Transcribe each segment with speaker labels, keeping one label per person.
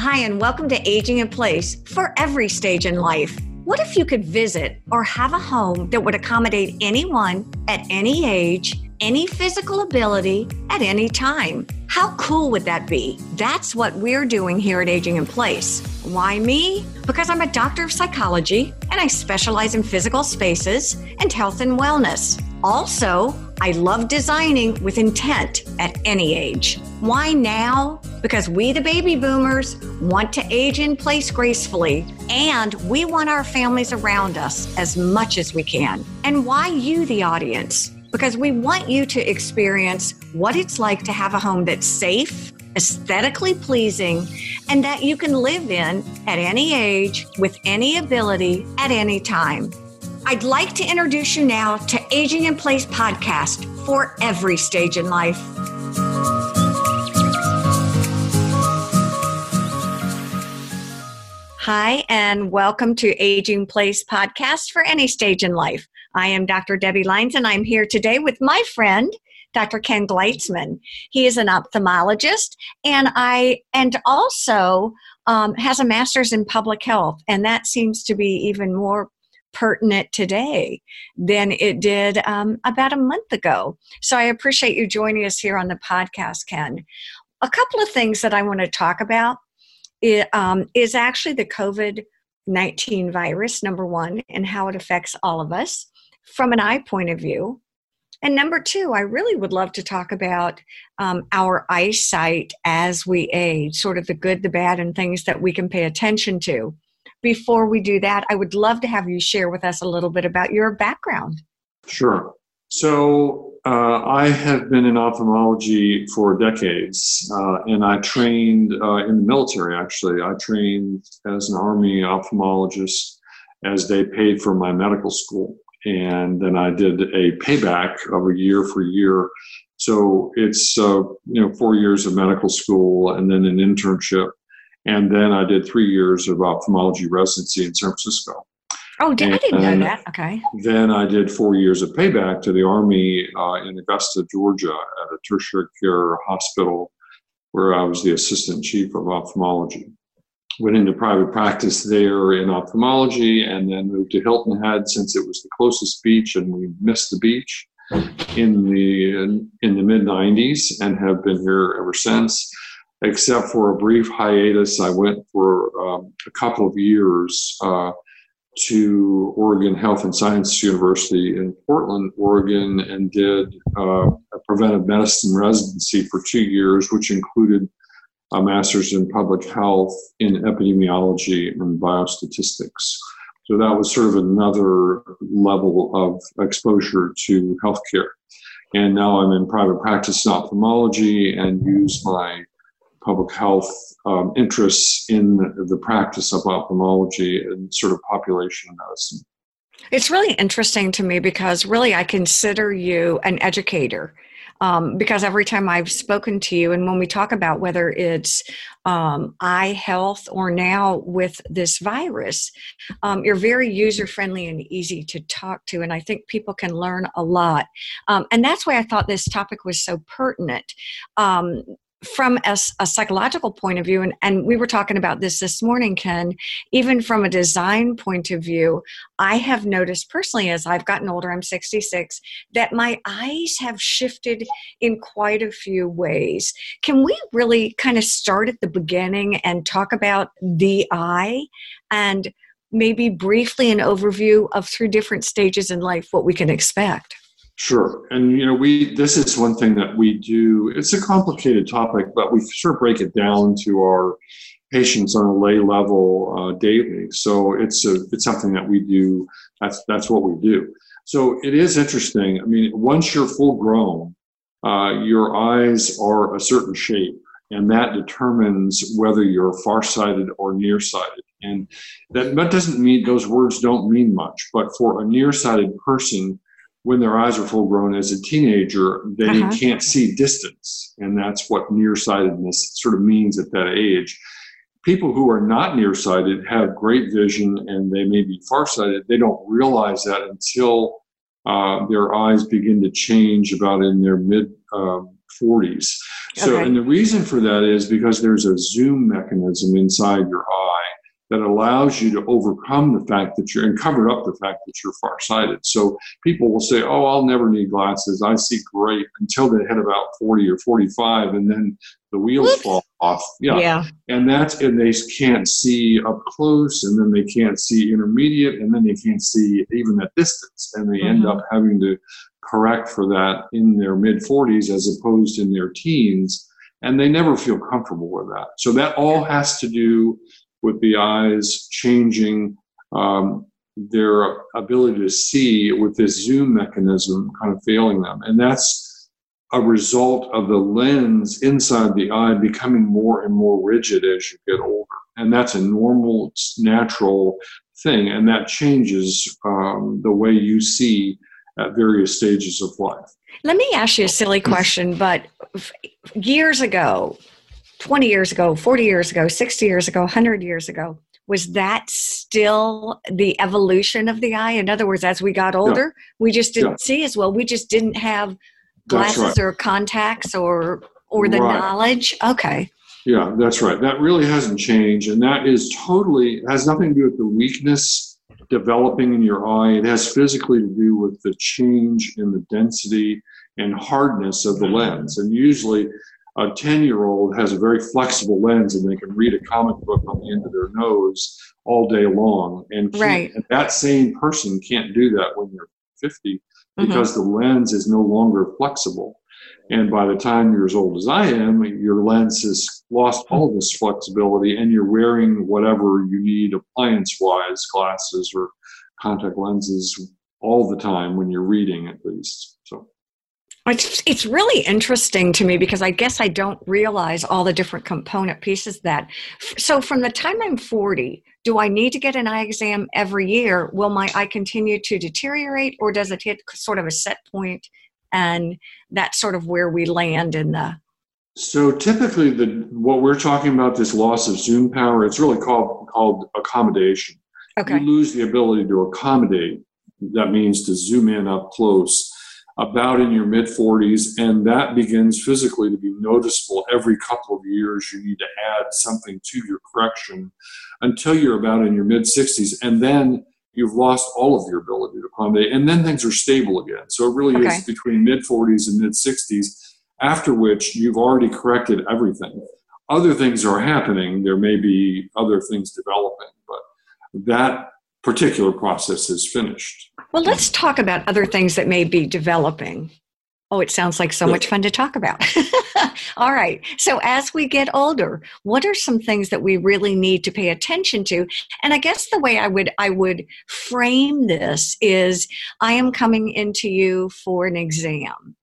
Speaker 1: Hi, and welcome to Aging in Place for every stage in life. What if you could visit or have a home that would accommodate anyone at any age, any physical ability, at any time? How cool would that be? That's what we're doing here at Aging in Place. Why me? Because I'm a doctor of psychology and I specialize in physical spaces and health and wellness. Also, I love designing with intent at any age. Why now? Because we, the baby boomers, want to age in place gracefully, and we want our families around us as much as we can. And why you, the audience? Because we want you to experience what it's like to have a home that's safe, aesthetically pleasing, and that you can live in at any age, with any ability, at any time. I'd like to introduce you now to Aging in Place podcast for every stage in life. Hi, and welcome to Aging in Place podcast for any stage in life. I am Dr. Debbie Lines, and I'm here today with my friend, Dr. Ken Gleitzman. He is an ophthalmologist and also has a master's in public health, and that seems to be even more pertinent today than it did about a month ago. So I appreciate you joining us here on the podcast, Ken. A couple of things that I want to talk about is actually the COVID-19 virus, number one, and how it affects all of us from an eye point of view. And number two, I really would love to talk about our eyesight as we age, sort of the good, the bad, and things that we can pay attention to. Before we do that, I would love to have you share with us a little bit about your background.
Speaker 2: Sure. So I have been in ophthalmology for decades, and I trained in the military, actually. I trained as an Army ophthalmologist as they paid for my medical school. And then I did a payback of a year for year. So it's 4 years of medical school and then an internship. And then I did 3 years of ophthalmology residency in San Francisco.
Speaker 1: Oh, I didn't know that. Okay.
Speaker 2: Then I did 4 years of payback to the Army in Augusta, Georgia, at a tertiary care hospital where I was the assistant chief of ophthalmology. Went into private practice there in ophthalmology and then moved to Hilton Head since it was the closest beach and we missed the beach in the mid-90s and have been here ever since. Except for a brief hiatus, I went for a couple of years to Oregon Health and Science University in Portland, Oregon, and did a preventive medicine residency for 2 years, which included a master's in public health in epidemiology and biostatistics. So that was sort of another level of exposure to healthcare. And now I'm in private practice in ophthalmology and use my public health interests in the practice of ophthalmology and sort of population medicine.
Speaker 1: It's really interesting to me because really I consider you an educator because every time I've spoken to you and when we talk about whether it's eye health or now with this virus, you're very user-friendly and easy to talk to, and I think people can learn a lot. And that's why I thought this topic was so pertinent. From a psychological point of view, and we were talking about this morning, Ken, even from a design point of view, I have noticed personally as I've gotten older, I'm 66, that my eyes have shifted in quite a few ways. Can we really kind of start at the beginning and talk about the eye and maybe briefly an overview of through different stages in life what we can expect?
Speaker 2: Sure. And, this is one thing that we do. It's a complicated topic, but we sort of break it down to our patients on a lay level daily. So it's something that we do. That's what we do. So it is interesting. I mean, once you're full grown, your eyes are a certain shape, and that determines whether you're farsighted or nearsighted. And that doesn't mean, those words don't mean much, but for a nearsighted person, when their eyes are full grown as a teenager, they can't see distance. And that's what nearsightedness sort of means at that age. People who are not nearsighted have great vision and they may be farsighted. They don't realize that until their eyes begin to change about in their mid 40s. So,
Speaker 1: Okay.
Speaker 2: and the reason for that is because there's a zoom mechanism inside your eye that allows you to overcome the fact that and cover up the fact that you're farsighted. So people will say, oh, I'll never need glasses. I see great, until they hit about 40 or 45, and then the wheels fall off.
Speaker 1: Yeah.
Speaker 2: And they can't see up close, and then they can't see intermediate, and then they can't see even at distance. And they end up having to correct for that in their mid-40s as opposed in their teens, and they never feel comfortable with that. So that all has to do with the eyes changing their ability to see with this zoom mechanism kind of failing them. And that's a result of the lens inside the eye becoming more and more rigid as you get older. And that's a normal, natural thing. And that changes the way you see at various stages of life.
Speaker 1: Let me ask you a silly question, but years ago, 20 years ago, 40 years ago, 60 years ago, 100 years ago, was that still the evolution of the eye? In other words, as we got older, we just didn't see as well. We just didn't have glasses or contacts or the knowledge. Okay.
Speaker 2: Yeah, that's right. That really hasn't changed. And that is totally, it has nothing to do with the weakness developing in your eye. It has physically to do with the change in the density and hardness of the lens. And usually a 10-year-old has a very flexible lens, and they can read a comic book on the end of their nose all day long. And that same person can't do that when you're 50 because the lens is no longer flexible. And by the time you're as old as I am, your lens has lost all this flexibility, and you're wearing whatever you need appliance-wise, glasses or contact lenses, all the time when you're reading, at least. So
Speaker 1: it's really interesting to me because I guess I don't realize all the different component pieces that. So from the time I'm 40, do I need to get an eye exam every year? Will my eye continue to deteriorate, or does it hit sort of a set point, and that's sort of where we land in the...
Speaker 2: So typically what we're talking about, this loss of zoom power, it's really called accommodation.
Speaker 1: Okay.
Speaker 2: You lose the ability to accommodate. That means to zoom in up close about in your mid-40s, and that begins physically to be noticeable every couple of years. You need to add something to your correction until you're about in your mid-60s, and then you've lost all of your ability to accommodate, and then things are stable again. So it really is between mid-40s and mid-60s, after which you've already corrected everything. Other things are happening. There may be other things developing, but that particular process is finished.
Speaker 1: Well, let's talk about other things that may be developing. Oh, it sounds like so much fun to talk about. All right. So as we get older, what are some things that we really need to pay attention to? And I guess the way I would frame this is, I am coming into you for an exam.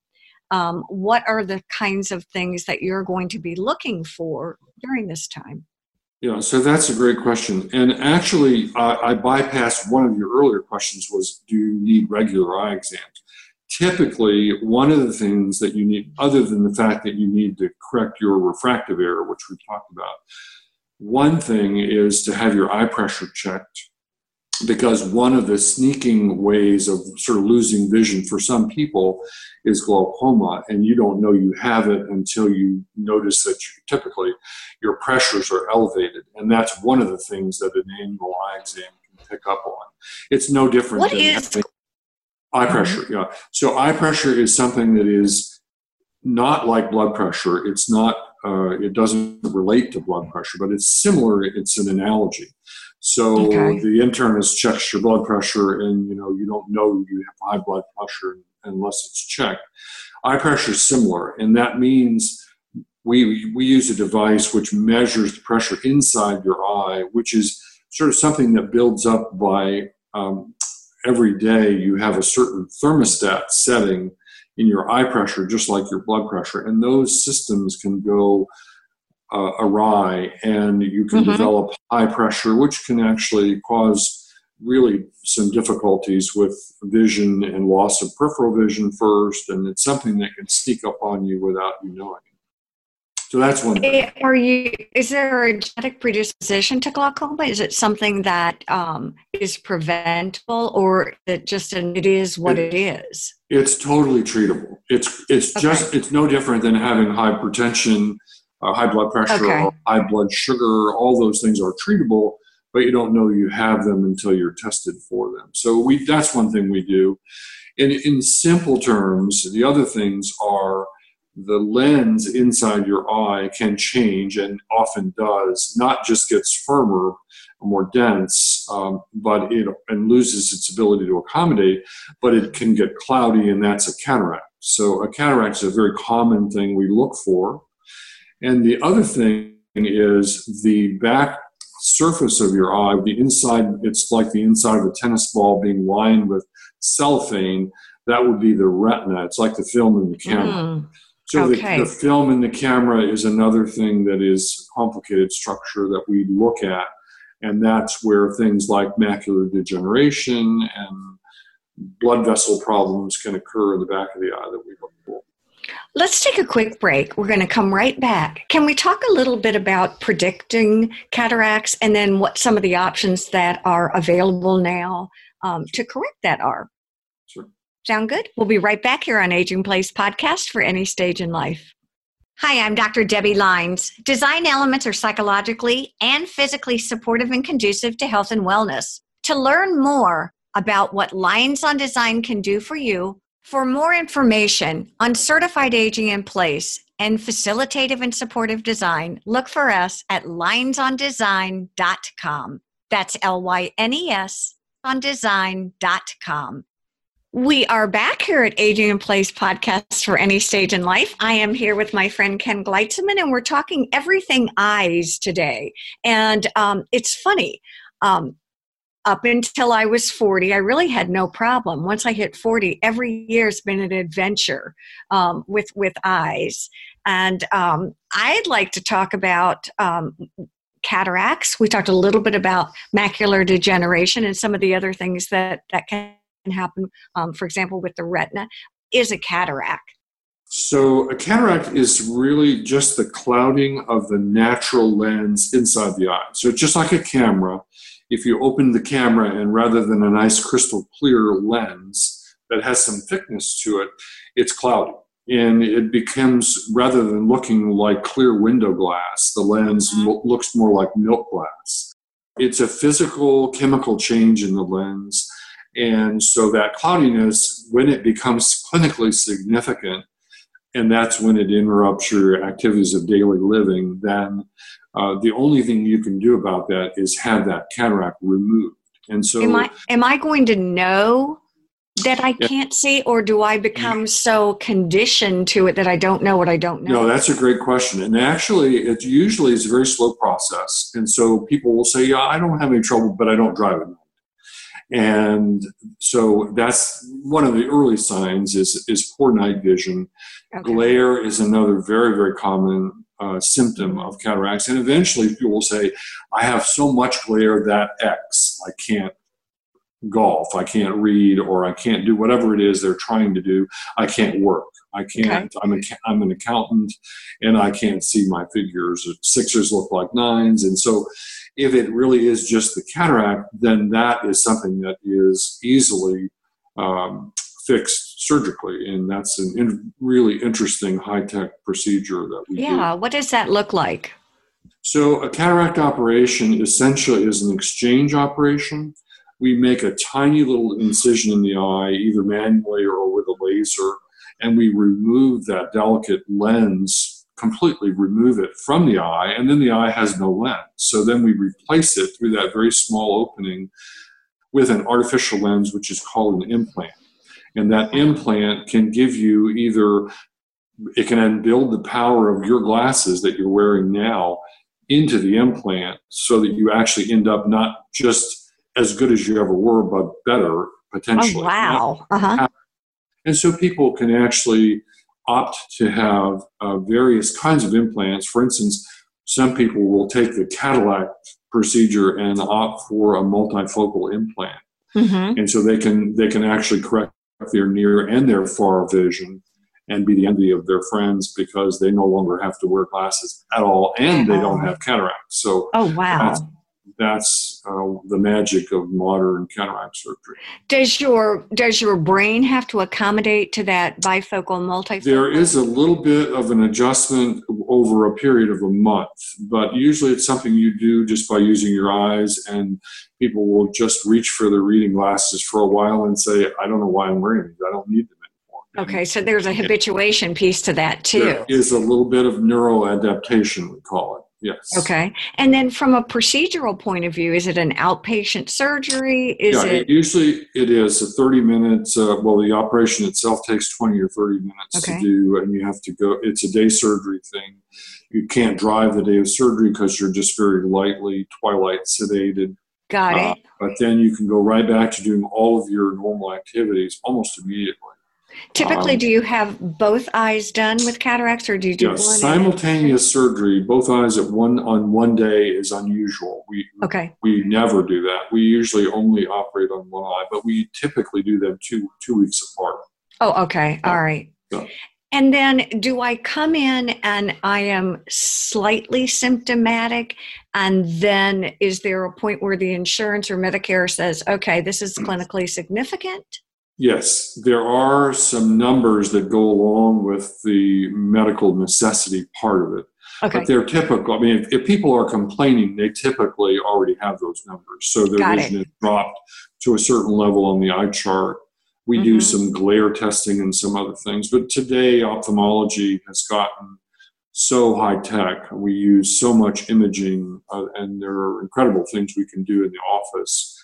Speaker 1: What are the kinds of things that you're going to be looking for during this time?
Speaker 2: Yeah, so that's a great question. And actually, I bypassed one of your earlier questions was, do you need regular eye exams? Typically, one of the things that you need, other than the fact that you need to correct your refractive error, which we've talked about, one thing is to have your eye pressure checked, because one of the sneaking ways of sort of losing vision for some people is glaucoma, and you don't know you have it until you notice that typically your pressures are elevated, and that's one of the things that an annual eye exam can pick up on. It's no different than having eye pressure. Yeah. So eye pressure is something that is not like blood pressure. It's not. It doesn't relate to blood pressure, but it's similar. It's an analogy. So the internist checks your blood pressure, and you don't know you have high blood pressure unless it's checked. Eye pressure is similar, and that means we use a device which measures the pressure inside your eye, which is sort of something that builds up by every day. You have a certain thermostat setting in your eye pressure, just like your blood pressure, and those systems can go awry, and you can develop high pressure, which can actually cause really some difficulties with vision and loss of peripheral vision first, and it's something that can sneak up on you without you knowing. So that's one thing.
Speaker 1: Is there a genetic predisposition to glaucoma? Is it something that is preventable, or it is what it is?
Speaker 2: It's totally treatable. It's no different than having hypertension, high blood pressure, or high blood sugar. All those things are treatable, but you don't know you have them until you're tested for them. So that's one thing we do. In simple terms, the other things are the lens inside your eye can change, and often does, not just gets firmer or more dense, but and loses its ability to accommodate, but it can get cloudy, and that's a cataract. So a cataract is a very common thing we look for. And the other thing is the back surface of your eye, the inside, it's like the inside of a tennis ball being lined with cellophane. That would be the retina. It's like the film in the camera. So the film in the camera is another thing that is complicated structure that we look at. And that's where things like macular degeneration and blood vessel problems can occur in the back of the eye that we look for.
Speaker 1: Let's take a quick break. We're going to come right back. Can we talk a little bit about predicting cataracts, and then what some of the options that are available now to correct that are?
Speaker 2: Sure.
Speaker 1: Sound good? We'll be right back here on Aging Place Podcast for Any Stage in Life. Hi, I'm Dr. Debbie Lines. Design elements are psychologically and physically supportive and conducive to health and wellness. To learn more about what Lines on Design can do for you, for more information on certified aging in place and facilitative and supportive design, look for us at linesondesign.com. That's LYNES on design.com. We are back here at Aging in Place Podcast for Any Stage in Life. I am here with my friend Ken Gleitzman, and we're talking everything eyes today. And it's funny, up until I was 40, I really had no problem. Once I hit 40, every year's been an adventure with eyes. And I'd like to talk about cataracts. We talked a little bit about macular degeneration and some of the other things that can happen, for example, with the retina. Is a cataract?
Speaker 2: So a cataract is really just the clouding of the natural lens inside the eye. So just like a camera, if you open the camera and rather than a nice crystal clear lens that has some thickness to it, it's cloudy. And it becomes, rather than looking like clear window glass, the lens looks more like milk glass. It's a physical, chemical change in the lens. And so that cloudiness, when it becomes clinically significant, and that's when it interrupts your activities of daily living, then the only thing you can do about that is have that cataract removed. And so,
Speaker 1: am I going to know that I can't see, or do I become so conditioned to it that I don't know what I don't know?
Speaker 2: No, that's a great question. And actually, it usually is a very slow process. And so people will say, yeah, I don't have any trouble, but I don't drive at night. And so that's one of the early signs is poor night vision. Okay. Glare is another very, very common symptom of cataracts. And eventually people will say, I have so much glare that X, I can't golf, I can't read, or I can't do whatever it is they're trying to do. I can't work. I can't. Okay. I'm an accountant, and I can't see my figures. Sixers look like nines. And so if it really is just the cataract, then that is something that is easily fixed surgically. And that's a really interesting high-tech procedure that we do.
Speaker 1: Yeah, what does that look like?
Speaker 2: So a cataract operation essentially is an exchange operation. We make a tiny little incision in the eye, either manually or with a laser, and we remove that delicate lens, completely remove it from the eye, and then the eye has no lens. So then we replace it through that very small opening with an artificial lens, which is called an implant. And that implant can give you it can build the power of your glasses that you're wearing now into the implant so that you actually end up not just as good as you ever were, but better, potentially.
Speaker 1: Oh, wow. Uh-huh.
Speaker 2: And so people can actually opt to have various kinds of implants. For instance, some people will take the cataract procedure and opt for a multifocal implant. Mm-hmm. And so they can actually correct their near and their far vision and be the envy of their friends because they no longer have to wear glasses at all, and they don't have cataracts. So
Speaker 1: oh, wow.
Speaker 2: That's the magic of modern cataract surgery.
Speaker 1: Does your brain have to accommodate to that bifocal, multifocal?
Speaker 2: There is a little bit of an adjustment over a period of a month, but usually it's something you do just by using your eyes, and people will just reach for their reading glasses for a while and say, I don't know why I'm wearing these. I don't need them anymore.
Speaker 1: Okay, so there's a habituation piece to that too.
Speaker 2: There is a little bit of neuroadaptation, we call it. Yes.
Speaker 1: Okay. And then from a procedural point of view, is it an outpatient surgery?
Speaker 2: Usually it is 30 minutes. The operation itself takes 20 or 30 minutes to do, and you have to go. It's a day surgery thing. You can't drive the day of surgery because you're just very lightly twilight sedated.
Speaker 1: Got it.
Speaker 2: But then you can go right back to doing all of your normal activities almost immediately.
Speaker 1: Typically, do you have both eyes done with cataracts, or do you do one?
Speaker 2: Simultaneous surgery, both eyes on one day is unusual. We never do that. We usually only operate on one eye, but we typically do them two weeks apart.
Speaker 1: Oh, okay.
Speaker 2: Yeah.
Speaker 1: All right.
Speaker 2: Yeah.
Speaker 1: And then do I come in and I am slightly symptomatic, and then is there a point where the insurance or Medicare says, okay, this is clinically significant?
Speaker 2: Yes, there are some numbers that go along with the medical necessity part of it. Okay. But they're typical. I mean, if people are complaining, they typically already have those numbers. So their vision is dropped to a certain level on the eye chart. We do some glare testing and some other things. But today, ophthalmology has gotten so high tech. We use so much imaging, and there are incredible things we can do in the office.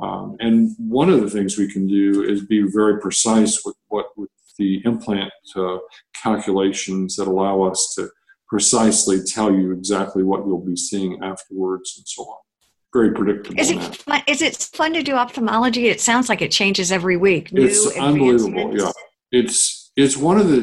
Speaker 2: And one of the things we can do is be very precise with the implant calculations that allow us to precisely tell you exactly what you'll be seeing afterwards and so on. Very predictable.
Speaker 1: Is it fun to do ophthalmology? It sounds like it changes every week.
Speaker 2: It's unbelievable. Yeah, it's one of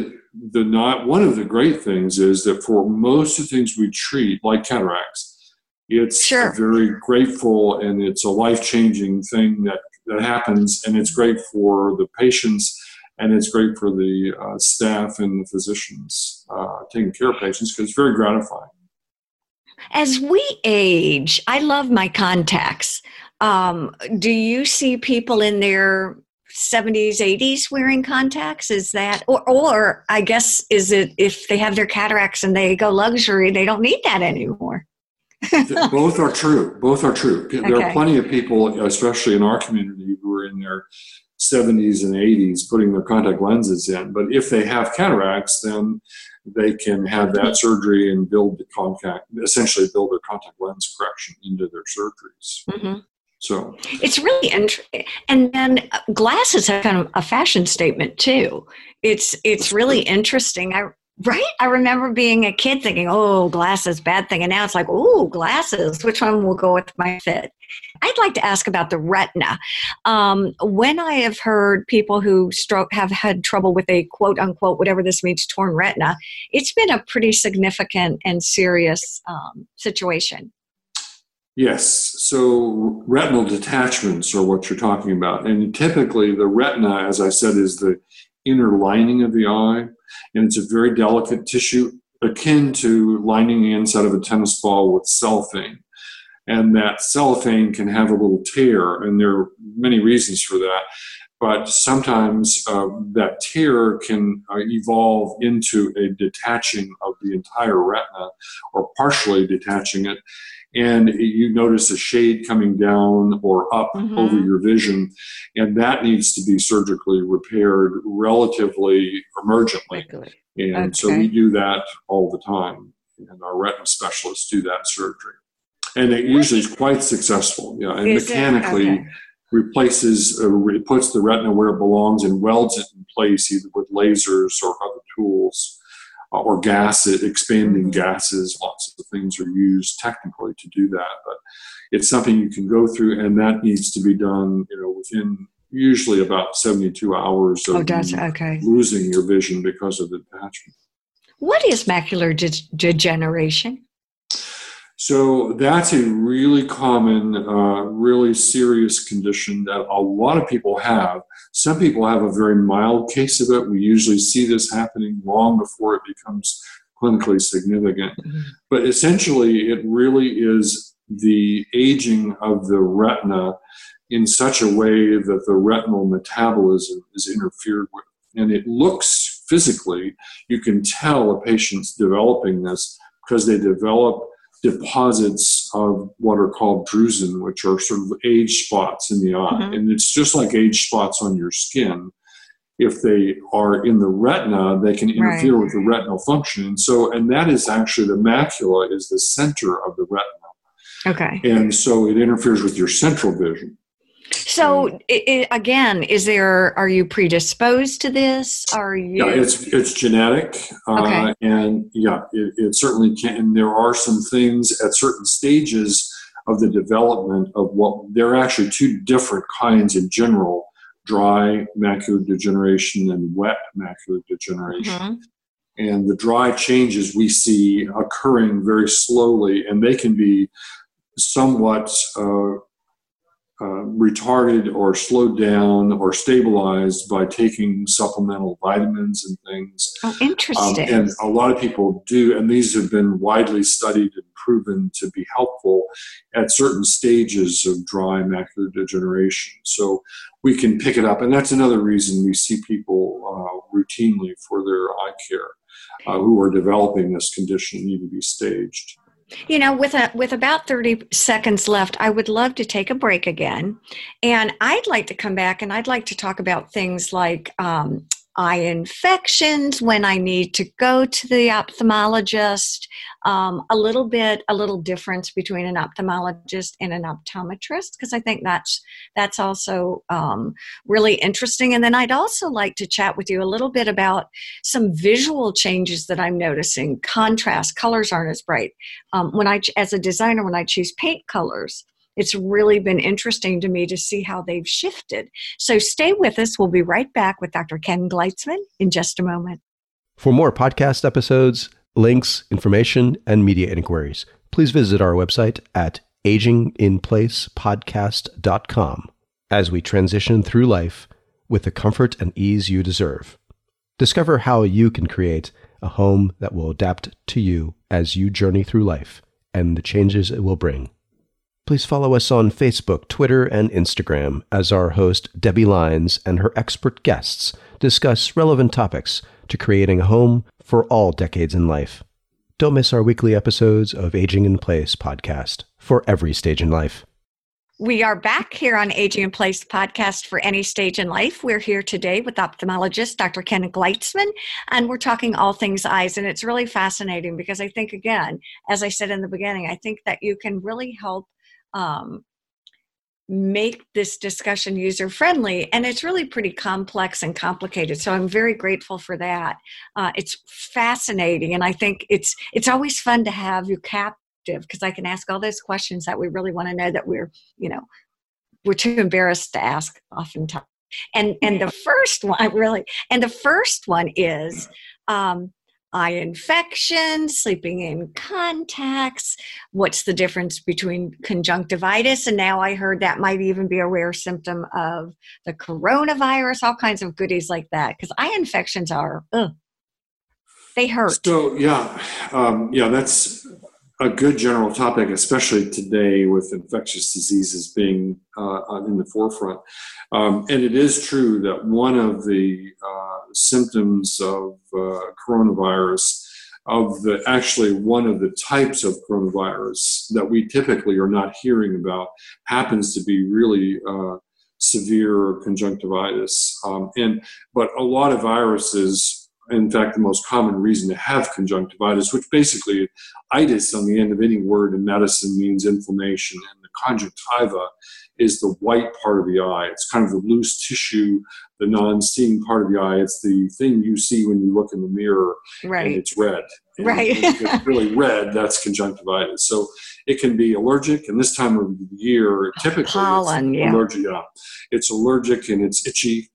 Speaker 2: the great things is that for most of the things we treat, like cataracts, it's very grateful, and it's a life-changing thing that happens, and it's great for the patients, and it's great for the staff and the physicians taking care of patients, because it's very gratifying.
Speaker 1: As we age, I love my contacts. Do you see people in their 70s, 80s wearing contacts? Is that, or I guess, is it if they have their cataracts and they go luxury, they don't need that anymore?
Speaker 2: Both are true. There are plenty of people, especially in our community, who are in their 70s and 80s putting their contact lenses in. But if they have cataracts, then they can have that surgery and essentially build their contact lens correction into their surgeries. Mm-hmm. So
Speaker 1: it's really interesting. And then glasses have kind of a fashion statement too. It's really interesting. I remember being a kid thinking, oh, glasses, bad thing. And now it's like, oh, glasses, which one will go with my fit? I'd like to ask about the retina. When I have heard people who have had trouble with a quote unquote, whatever this means, torn retina, it's been a pretty significant and serious situation.
Speaker 2: Yes. So retinal detachments are what you're talking about. And typically the retina, as I said, is the inner lining of the eye. And it's a very delicate tissue akin to lining the inside of a tennis ball with cellophane. And that cellophane can have a little tear, and there are many reasons for that. But sometimes that tear can evolve into a detaching of the entire retina or partially detaching it. And you notice a shade coming down or up over your vision, and that needs to be surgically repaired relatively emergently. And so we do that all the time, and our retina specialists do that surgery. And it usually is quite successful. Yeah, and mechanically replaces, it puts the retina where it belongs and welds it in place either with lasers or other tools. Or expanding gases, lots of things are used technically to do that. But it's something you can go through, and that needs to be done, within usually about 72 hours of losing your vision because of the detachment.
Speaker 1: What is macular degeneration?
Speaker 2: So that's a really common, really serious condition that a lot of people have. Some people have a very mild case of it. We usually see this happening long before it becomes clinically significant.
Speaker 3: Mhm.
Speaker 2: But essentially, it really is the aging of the retina in such a way that the retinal metabolism is interfered with. And it looks physically, you can tell a patient's developing this because they develop deposits of what are called drusen, which are sort of age spots in the eye.
Speaker 3: Mhm.
Speaker 2: And it's just like age spots on your skin. If they are in the retina, they can interfere with the retinal function. And that is actually, the macula is the center of the retina.
Speaker 3: Okay.
Speaker 2: And so it interferes with your central vision.
Speaker 1: So again, are you predisposed to this? Are you?
Speaker 2: Yeah, it's genetic.
Speaker 1: Okay.
Speaker 2: And yeah, it certainly can. And there are some things at certain stages of the development of there are actually two different kinds in general: dry macular degeneration and wet macular degeneration.
Speaker 1: Mm-hmm.
Speaker 2: And the dry changes we see occurring very slowly, and they can be somewhat retarded or slowed down or stabilized by taking supplemental vitamins and things.
Speaker 1: Oh, interesting.
Speaker 2: And a lot of people do, and these have been widely studied and proven to be helpful at certain stages of dry macular degeneration. So we can pick it up, and that's another reason we see people routinely for their eye care who are developing this condition need to be staged.
Speaker 1: You know, with about 30 seconds left, I would love to take a break again. And I'd like to come back and I'd like to talk about things like eye infections, when I need to go to the ophthalmologist, a little difference between an ophthalmologist and an optometrist, because I think that's also really interesting. And then I'd also like to chat with you a little bit about some visual changes that I'm noticing. Contrast, colors aren't as bright. As a designer, when I choose paint colors, it's really been interesting to me to see how they've shifted. So stay with us. We'll be right back with Dr. Ken Gleitzman in just a moment.
Speaker 4: For more podcast episodes, links, information, and media inquiries, please visit our website at aginginplacepodcast.com as we transition through life with the comfort and ease you deserve. Discover how you can create a home that will adapt to you as you journey through life and the changes it will bring. Please follow us on Facebook, Twitter, and Instagram as our host, Debbie Lyons, and her expert guests discuss relevant topics to creating a home for all decades in life. Don't miss our weekly episodes of Aging in Place podcast for every stage in life.
Speaker 1: We are back here on Aging in Place podcast for any stage in life. We're here today with ophthalmologist Dr. Ken Gleitzman, and we're talking all things eyes. And it's really fascinating because I think, again, as I said in the beginning, I think that you can really help make this discussion user-friendly, and it's really pretty complex and complicated. So I'm very grateful for that. It's fascinating, and I think it's always fun to have you captive because I can ask all those questions that we really want to know that we're too embarrassed to ask oftentimes. And the first one is eye infections, sleeping in contacts. What's the difference between conjunctivitis? And now I heard that might even be a rare symptom of the coronavirus, all kinds of goodies like that. Because eye infections they hurt.
Speaker 2: So, that's a good general topic, especially today with infectious diseases being in the forefront. And it is true that one of the symptoms of coronavirus, one of the types of coronavirus that we typically are not hearing about, happens to be really severe conjunctivitis. But a lot of viruses, in fact, the most common reason to have conjunctivitis, which basically itis on the end of any word in medicine means inflammation, and the conjunctiva is the white part of the eye. It's kind of the loose tissue, the non-seeing part of the eye. It's the thing you see when you look in the mirror,
Speaker 1: right,
Speaker 2: and it's red. And
Speaker 1: right.
Speaker 2: If it's really red, that's conjunctivitis. So it can be allergic, and this time of the year, typically
Speaker 1: pollen,
Speaker 2: it's allergic. Yeah. It's allergic and it's itchy.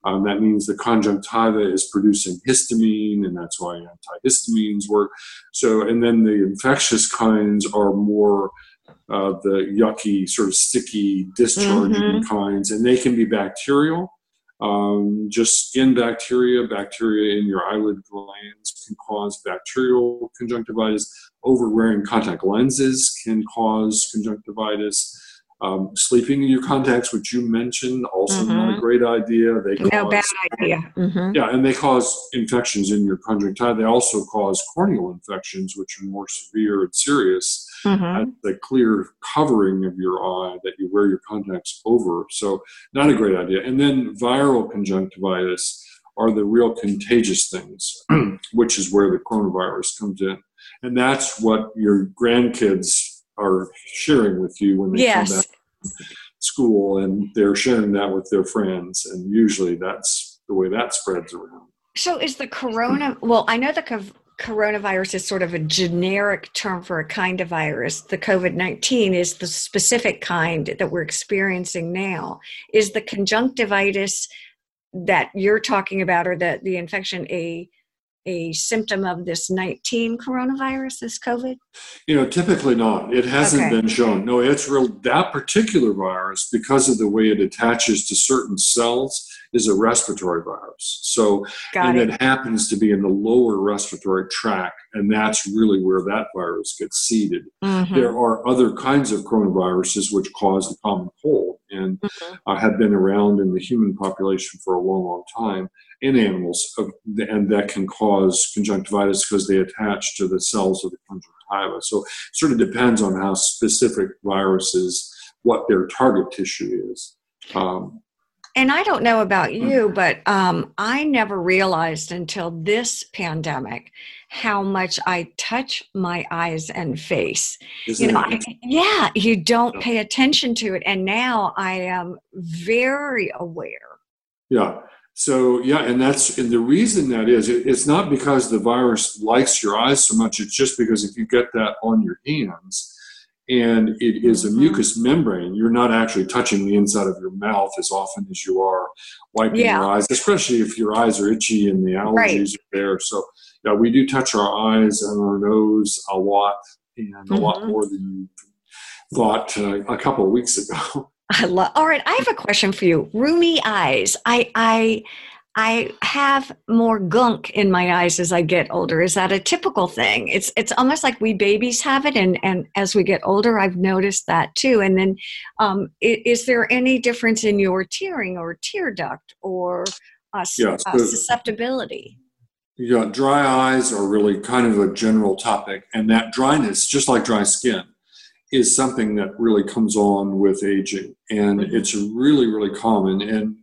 Speaker 2: That means the conjunctiva is producing histamine, and that's why antihistamines work. So, and then the infectious kinds are more the yucky, sort of sticky, discharging kinds, and they can be bacterial. Just skin bacteria in your eyelid glands can cause bacterial conjunctivitis. Over-wearing contact lenses can cause conjunctivitis. Sleeping in your contacts, which you mentioned, also not a great idea. They cause,
Speaker 1: bad idea.
Speaker 2: Yeah, and they cause infections in your conjunctiva. They also cause corneal infections, which are more severe and serious. The clear covering of your eye that you wear your contacts over. So not a great idea. And then viral conjunctivitis are the real contagious things, which is where the coronavirus comes in. And that's what your grandkids are sharing with you when they come back from school, and they're sharing that with their friends, and usually that's the way that spreads around.
Speaker 1: So is the I know the coronavirus is sort of a generic term for a kind of virus. The COVID-19 is the specific kind that we're experiencing now. Is the conjunctivitis that you're talking about, or the infection, a symptom of this 19 coronavirus, this COVID?
Speaker 2: Typically not. It hasn't been shown. No, it's real. That particular virus, because of the way it attaches to certain cells, is a respiratory virus. So, it happens to be in the lower respiratory tract, and that's really where that virus gets seeded. There are other kinds of coronaviruses which cause the common cold, and have been around in the human population for a long, long time, in animals, and that can cause conjunctivitis because they attach to the cells of the conjunctiva. So it sort of depends on how specific viruses, what their target tissue is.
Speaker 1: And I don't know about you, but I never realized until this pandemic how much I touch my eyes and face. You don't pay attention to it. And now I am very aware.
Speaker 2: Yeah. So, and the reason that is, it's not because the virus likes your eyes so much. It's just because if you get that on your hands and it is a mucous membrane, you're not actually touching the inside of your mouth as often as you are wiping your eyes, especially if your eyes are itchy and the allergies are there. So, we do touch our eyes and our nose a lot, and a lot more than you thought a couple of weeks ago.
Speaker 1: All right, I have a question for you. Roomy eyes. I have more gunk in my eyes as I get older. Is that a typical thing? It's almost like we babies have it, and as we get older, I've noticed that too. And then, is there any difference in your tearing or tear duct or susceptibility?
Speaker 2: Dry eyes are really kind of a general topic, and that dryness, just like dry skin, is something that really comes on with aging, and it's really, really common. And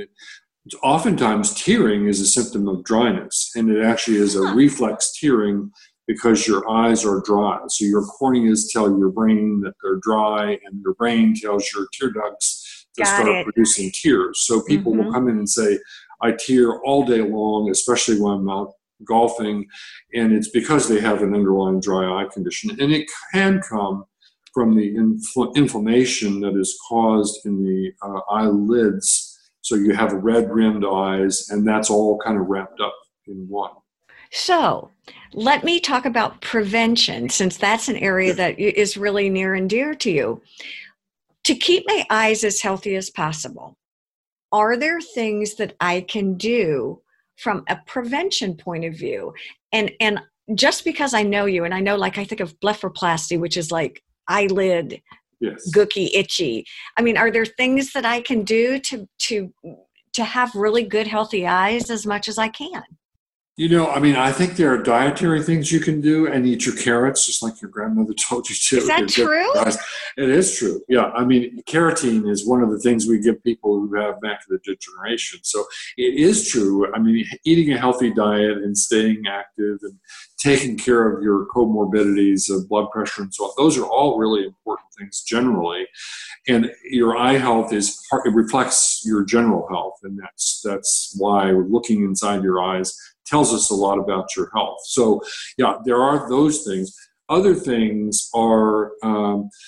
Speaker 2: oftentimes tearing is a symptom of dryness, and it actually is a reflex tearing because your eyes are dry. So your corneas tell your brain that they're dry, and your brain tells your tear ducts to start producing tears. So people will come in and say, I tear all day long, especially when I'm out golfing, and it's because they have an underlying dry eye condition. And it can come from the inflammation that is caused in the eyelids. So you have red-rimmed eyes, and that's all kind of wrapped up in one.
Speaker 1: So let me talk about prevention, since that's an area that is really near and dear to you. To keep my eyes as healthy as possible, are there things that I can do from a prevention point of view? And just because I know you, and I know, like, I think of blepharoplasty, which is like eyelid, gooky, itchy. I mean, are there things that I can do to have really good, healthy eyes as much as I can?
Speaker 2: I think there are dietary things you can do, and eat your carrots, just like your grandmother told you to.
Speaker 1: Is that true?
Speaker 2: It is true. Yeah. Carotene is one of the things we give people who have macular degeneration. So it is true. Eating a healthy diet and staying active and taking care of your comorbidities of blood pressure and so on, those are all really important things generally. And your eye health it reflects your general health. And that's why looking inside your eyes tells us a lot about your health. So, there are those things. Other things are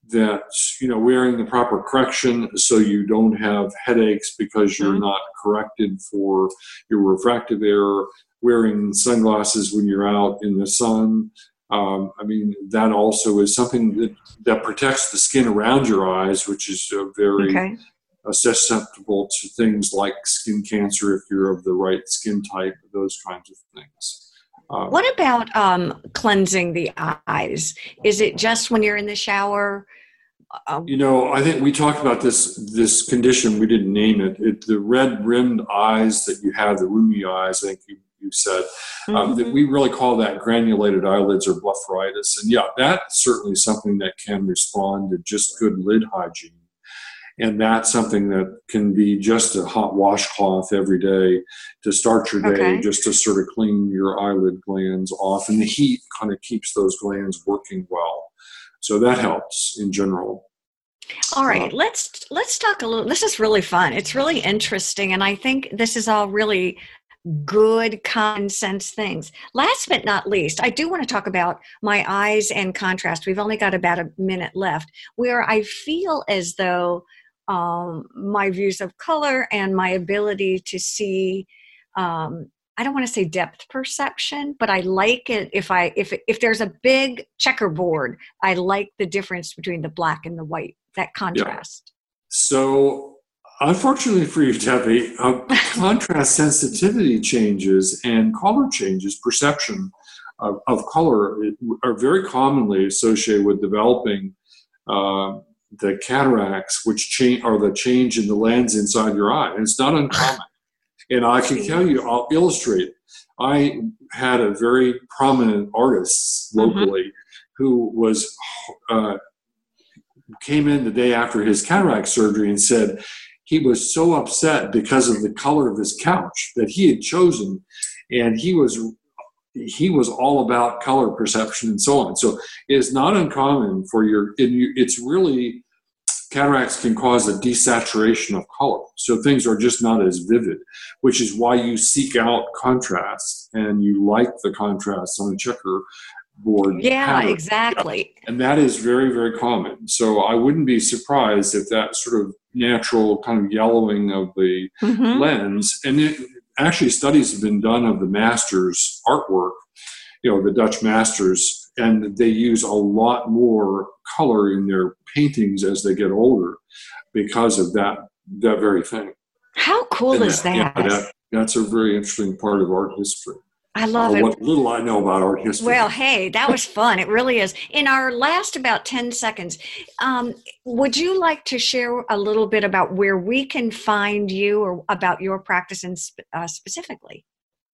Speaker 2: that, wearing the proper correction so you don't have headaches because you're not corrected for your refractive error, wearing sunglasses when you're out in the sun. That also is something that protects the skin around your eyes, which is very susceptible to things like skin cancer if you're of the right skin type, those kinds of things.
Speaker 1: What about cleansing the eyes? Is it just when you're in the shower?
Speaker 2: I think we talked about this condition. We didn't name it. The red rimmed eyes that you have, the rheumy eyes, I think you said, that we really call that granulated eyelids or blepharitis. And that's certainly something that can respond to just good lid hygiene. And that's something that can be just a hot washcloth every day to start your day, just to sort of clean your eyelid glands off. And the heat kind of keeps those glands working well. So that helps in general.
Speaker 1: All right, let's talk a little. This is really fun. It's really interesting. And I think this is all really good, common sense things. Last but not least, I do want to talk about my eyes and contrast. We've only got about a minute left, where I feel as though my views of color and my ability to see, I don't want to say depth perception, but I like it if there's a big checkerboard, I like the difference between the black and the white, that contrast.
Speaker 2: So unfortunately for you, Debbie, contrast sensitivity changes and color changes, perception of color are very commonly associated with developing the cataracts, which are the change in the lens inside your eye. And it's not uncommon. And I can tell you, I'll illustrate. I had a very prominent artist locally who was came in the day after his cataract surgery and said he was so upset because of the color of his couch that he had chosen, and he was all about color perception and so on. So it's not uncommon for it's really, cataracts can cause a desaturation of color. So things are just not as vivid, which is why you seek out contrast and you like the contrast on a checkerboard.
Speaker 1: Yeah,
Speaker 2: pattern.
Speaker 1: exactly.
Speaker 2: And that is very, very common. So I wouldn't be surprised if that sort of natural kind of yellowing of the lens, and actually studies have been done of the masters' artwork, the Dutch masters, and they use a lot more color in their paintings as they get older because of that very thing.
Speaker 1: How cool is that?
Speaker 2: Yeah, that's a very interesting part of art history.
Speaker 1: I love it.
Speaker 2: What little I know about art history.
Speaker 1: Well, hey, that was fun. It really is. In our last about 10 seconds, would you like to share a little bit about where we can find you or about your practice and specifically?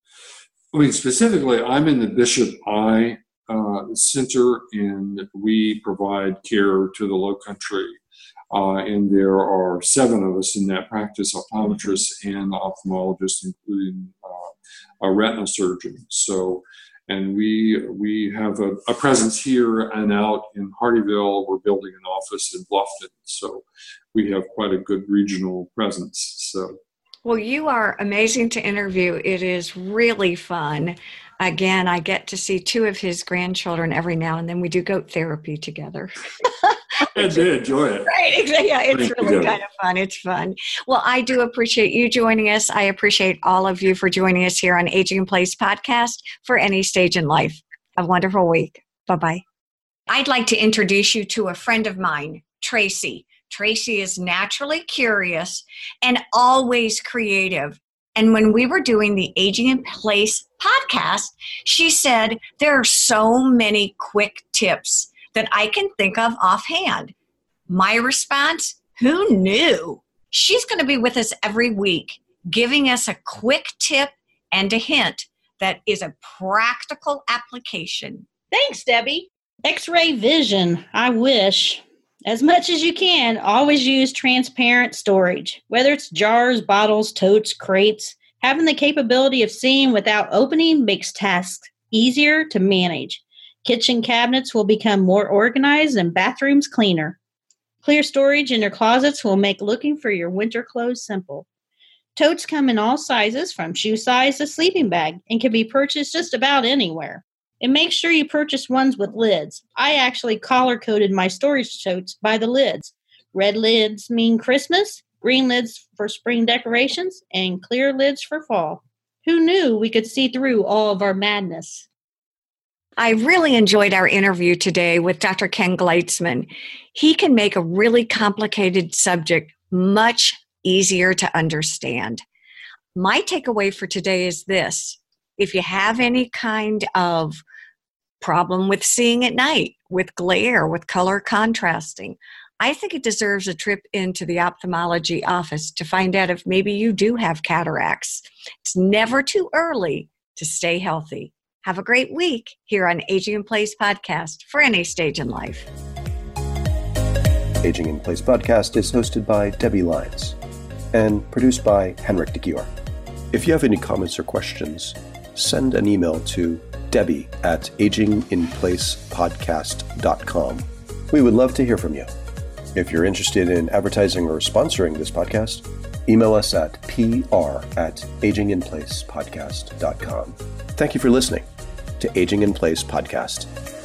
Speaker 2: Specifically, I'm in the Bishop Eye Center, and we provide care to the Lowcountry. And there are 7 of us in that practice, optometrists and ophthalmologists, including a retina surgeon. So, and we have a presence here and out in Hardyville. We're building an office in Bluffton. So we have quite a good regional presence. So.
Speaker 1: Well, you are amazing to interview. It is really fun. Again, I get to see 2 of his grandchildren every now and then. We do goat therapy together.
Speaker 2: I did enjoy it.
Speaker 1: Right. Yeah, it's really kind of fun. It's fun. Well, I do appreciate you joining us. I appreciate all of you for joining us here on Aging in Place podcast for any stage in life. Have a wonderful week. Bye-bye. I'd like to introduce you to a friend of mine, Tracy. Tracy is naturally curious and always creative. And when we were doing the Aging in Place podcast, she said, there are so many quick tips that I can think of offhand. My response, who knew? She's going to be with us every week, giving us a quick tip and a hint that is a practical application.
Speaker 3: Thanks, Debbie. X-ray vision, I wish. As much as you can, always use transparent storage. Whether it's jars, bottles, totes, crates, having the capability of seeing without opening makes tasks easier to manage. Kitchen cabinets will become more organized and bathrooms cleaner. Clear storage in your closets will make looking for your winter clothes simple. Totes come in all sizes, from shoe size to sleeping bag, and can be purchased just about anywhere. And make sure you purchase ones with lids. I actually color-coded my storage totes by the lids. Red lids mean Christmas, green lids for spring decorations, and clear lids for fall. Who knew we could see through all of our madness?
Speaker 1: I really enjoyed our interview today with Dr. Ken Gleitzman. He can make a really complicated subject much easier to understand. My takeaway for today is this. If you have any kind of problem with seeing at night, with glare, with color contrasting, I think it deserves a trip into the ophthalmology office to find out if maybe you do have cataracts. It's never too early to stay healthy. Have a great week here on Aging in Place podcast for any stage in life.
Speaker 4: Aging in Place podcast is hosted by Debbie Lyons and produced by Henrik de Gior. If you have any comments or questions, send an email to debbie@aginginplacepodcast.com. We would love to hear from you. If you're interested in advertising or sponsoring this podcast, email us at pr@aginginplacepodcast.com. Thank you for listening to Aging in Place podcast.